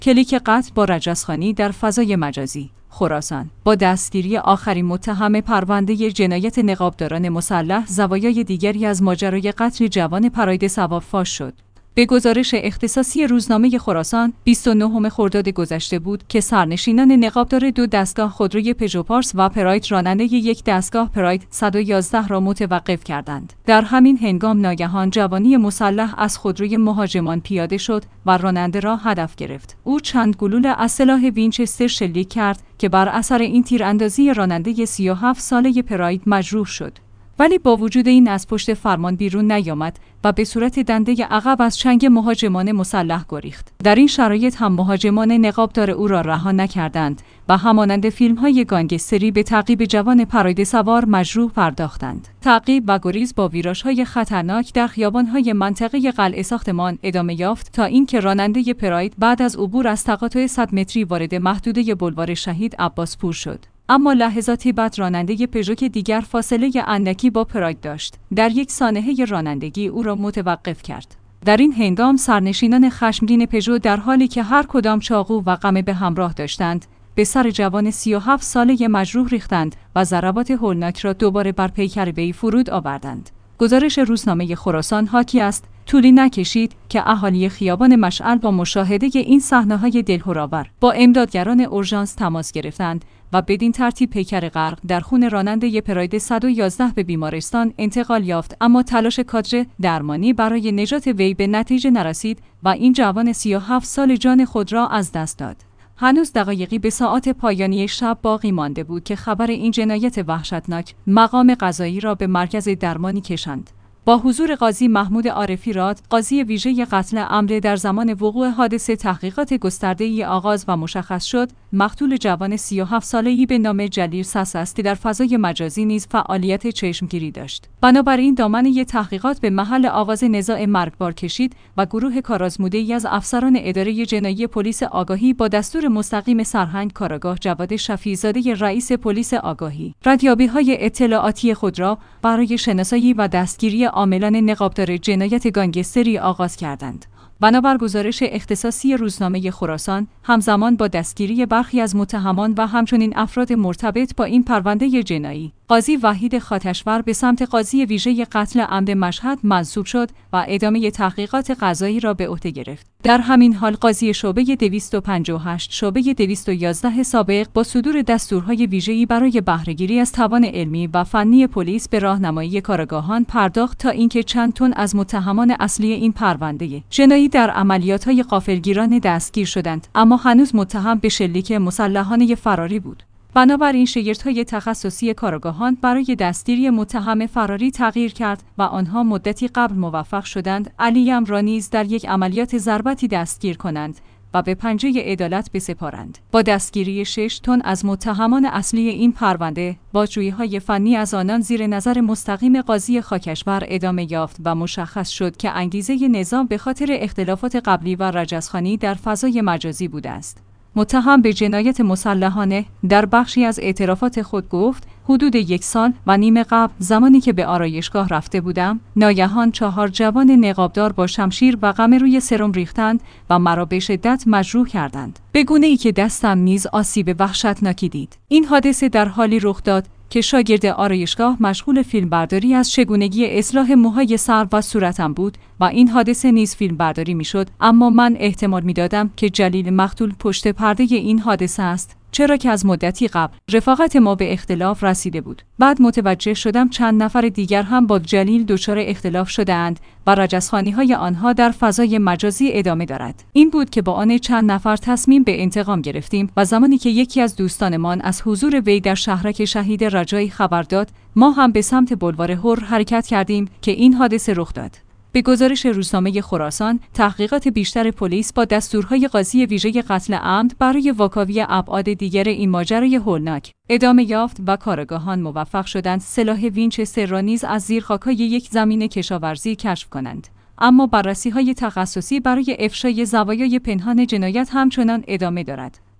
کلیک قتل با رجزخوانی در فضای مجازی. خراسان با دستگیری آخرین متهم پرونده جنایت نقابداران مسلح، زوایای دیگری از ماجرای قتل جوان پراید ثواب فاش شد. به گزارش اختصاصی روزنامه خراسان 29 خرداد گذشته بود که سرنشینان نقابدار دو دستگاه خودروی پژو پارس و پراید راننده یک دستگاه پراید 111 را متوقف کردند. در همین هنگام ناگهان جوانی مسلح از خودروی مهاجمان پیاده شد و راننده را هدف گرفت. او چند گلوله از سلاح وینچستر شلیک کرد که بر اثر این تیراندازی راننده 37 ساله پراید مجروح شد. ولی با وجود این از پشت فرمان بیرون نیامد و به صورت دنده عقب از چنگ مهاجمان مسلح گریخت. در این شرایط هم مهاجمان نقابدار او را رها نکردند و همانند فیلم‌های گانگستری به تعقیب جوان پراید سوار مجروح پرداختند. تعقیب و گریز با ویراژهای خطرناک در خیابان‌های منطقه قلعه ساختمان ادامه یافت تا اینکه راننده پراید بعد از عبور از تقاطع 100 متری وارد محدوده بلوار شهید عباسپور شد. اما لحظاتی بعد راننده پژو که دیگر فاصله اندکی با پراید داشت، در یک سانحه رانندگی او را متوقف کرد. در این هنگام سرنشینان خشمگین پژو در حالی که هر کدام چاقو و قمه به همراه داشتند، به سر جوان 37 ساله مجروح ریختند و ضربات هولناک را دوباره بر پیکر وی فرود آوردند. گزارش روزنامه خراسان حاکی است طولی نکشید که اهالی خیابان مشعل با مشاهده این صحنه‌های دلهرآور با امدادگران اورژانس تماس گرفتند و بدین ترتیب پیکر غرق در خون راننده پراید 111 به بیمارستان انتقال یافت، اما تلاش کادر درمانی برای نجات وی به نتیجه نرسید و این جوان 37 سال جان خود را از دست داد. هنوز دقایقی به ساعات پایانی شب باقی مانده بود که خبر این جنایت وحشتناک مقام قضایی را به مرکز درمانی کشاند. با حضور قاضی محمود عارفی راد، قاضی ویژه قتل عمد، در زمان وقوع حادثه تحقیقات گسترده‌ای آغاز و مشخص شد مقتول جوان 37 ساله‌ای به نام جلیل سس است که در فضای مجازی نیز فعالیت چشمگیری داشت. بنابراین دامنه تحقیقات به محل آغاز نزاع مرگبار کشید و گروه کارآزموده‌ای از افسران اداره جنایی پلیس آگاهی با دستور مستقیم سرهنگ کاراگاه جواد شفیع‌زاده رئیس پلیس آگاهی، ردیابی‌های اطلاعاتی خود را برای شناسایی و دستگیری عاملان نقابدار جنایت گانگستری آغاز کردند. بنابر گزارش اختصاصی روزنامه خراسان، همزمان با دستگیری برخی از متهمان و همچنین افراد مرتبط با این پرونده جنایی، قاضی وحید خاتشور به سمت قاضی ویژه قتل عمد مشهد منصوب شد و ادامه تحقیقات قضایی را به عهده گرفت. در همین حال قاضی شعبه 258 شعبه 211 سابق با صدور دستورهای ویژه‌ای برای بهره‌گیری از توان علمی و فنی پلیس به راهنمایی کارآگاهان پرداخت تا اینکه چند تن از متهمان اصلی این پرونده جنایی در عملیات‌های غافلگیرانه دستگیر شدند، اما هنوز متهم به شلیک مسلحانه فراری بود. بنابراین شگردهای تخصصی کارآگاهان برای دستگیری متهم فراری تغییر کرد و آنها مدتی قبل موفق شدند علیم را نیز در یک عملیات ضربتی دستگیر کنند و به پنجه عدالت بسپارند. با دستگیری 6 تن از متهمان اصلی این پرونده، بازجویی‌های فنی از آنان زیر نظر مستقیم قاضی خاکشبر ادامه یافت و مشخص شد که انگیزه نظام به خاطر اختلافات قبلی و رجزخوانی در فضای مجازی بوده است. متهم به جنایت مسلحانه در بخشی از اعترافات خود گفت حدود 1 سال و نیم قبل، زمانی که به آرایشگاه رفته بودم، ناگهان 4 جوان نقابدار با شمشیر و قمه روی سرم ریختند و مرا به شدت مجروح کردند، به گونه‌ای که دستم نیز آسیب وحشتناکی دید. این حادثه در حالی رخ داد که شاگرد آرایشگاه مشغول فیلمبرداری از چگونگی اصلاح موهای سر و صورتم بود و این حادثه نیز فیلمبرداری میشد، اما من احتمال میدادم که جلیل مقتول پشت پرده این حادثه است، چرا که از مدتی قبل رفاقت ما به اختلاف رسیده بود. بعد متوجه شدم چند نفر دیگر هم با جلیل دچار اختلاف شده‌اند و رجزخوانی‌های آنها در فضای مجازی ادامه دارد. این بود که با آن چند نفر تصمیم به انتقام گرفتیم و زمانی که یکی از دوستانمان از حضور وی در شهرک شهید رجایی خبر داد، ما هم به سمت بلوار هر حرکت کردیم که این حادثه رخ داد. به گزارش روزنامه خراسان، تحقیقات بیشتر پلیس با دستورهای قاضی ویژه قتل عمد برای واکاوی ابعاد دیگر این ماجرای هولناک ادامه یافت و کارآگاهان موفق شدند سلاح وینچستر را نیز از زیر خاک‌های یک زمین کشاورزی کشف کنند. اما بررسی‌های تخصصی برای افشای زوایای پنهان جنایت همچنان ادامه دارد.